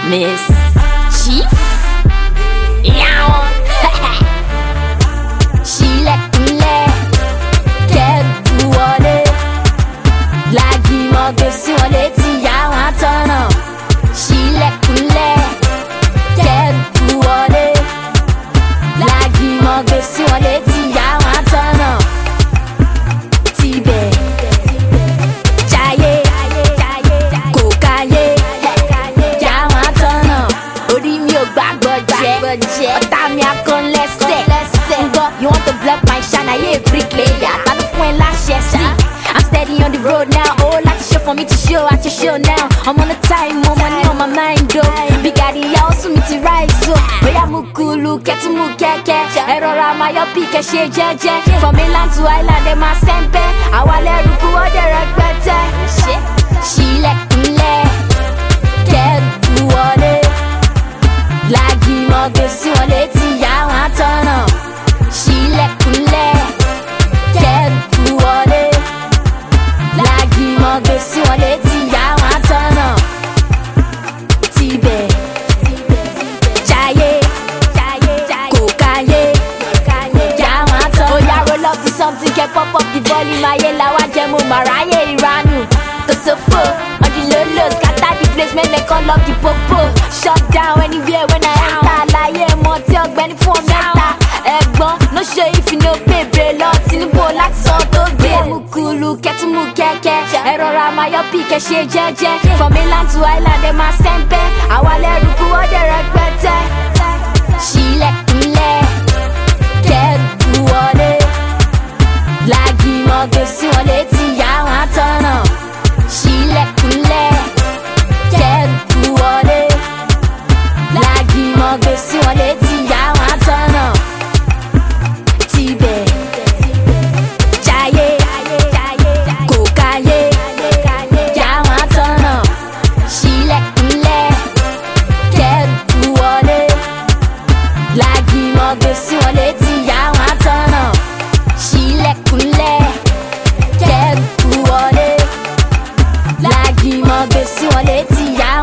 Miss Chief Yow Ṣílẹ̀kùnlẹ̀ kẹ́rù wọlé lágìmọ̀ gbé sí wọn létí àwọn àtọ̀nà. Ṣílẹ̀kùnlẹ̀ kẹ́rù wọlé lágìmọ̀ gbé sí wọn létí àwọn àtọ̀nà. Tibẹ̀ jayé kò káyé yàwọn àtọ̀nà. Orí mi ò gbàgbọ́ jẹ́ ọ̀tá mi akọ́ lẹ́sẹ̀. You want to block my shine, I ain't bricklayer. I don't point láṣẹ sí. I'm steady on the road now. Oh, like to show for me to show at your show now. I'm on the time, more money on my mind though. Big daddy, I also me to rise so. Oya mukulu, ketu mukeke. Erora mayo pike she jeje. From mainland to island, they ma sempe. Awale ruku ode regbete. Ṣílẹ̀kùnlẹ̀ kẹ́rù wọlé lágìmọ̀ gbé sí wọn létí àwọn àtọ̀nà. Ṣílẹ̀kùnlẹ̀ kẹ́rù wọlé lágìmọ̀ gbé sí wọn létí àwọn àtọ̀nà. Tibẹ̀ jayé kò káyé yàwọn àtọ̀nà. Oya roll up to something, get pop up the volume. Ayé làwa jẹ́ mo mà ráyè ìranù. Kòsófò on the low low, scatter the place, make dem call up the popo. Shut down anywhere when I enter. Àlàyé mọ̀ tí ọ̀gbẹ́ni fún mẹ́ta. Ẹ̀gbọ́n no show if you no pay bail lọ Tinubu láti sọ tó gbé. Mukulu kẹ́tùmù kẹ́kẹ́. Ẹ̀rọra mayọ̀ pí kẹ́ ṣe jẹ́jẹ́. From mainland to island ẹ̀ máa sẹ́ńpẹ́. Àwa lẹ́rùkú ọ̀dẹ̀ rẹpẹtẹ. Ṣílẹ̀kùnlẹ̀ kẹ́rù wọlé lágìmọ̀ gbé sí wọn létí àwọn àtọ̀nà. Ṣílẹ̀kùnlẹ̀ kẹ́rù wọlé lágìmọ̀ gbé sí wọn létí àwọn àtọ̀nà. Tibẹ̀ jayé kò káyé yàwọn àtọ̀nà. Ṣílẹ̀kùnlẹ̀ kẹ́rù wọlé lágìmọ̀ gbé sí wọn létí àwọn àtọ̀nà. Ṣílẹ̀kùnlẹ̀ kẹ́rù wọlé lágìmọ̀ gbé sí wọn létí àwọn àtọ̀nà.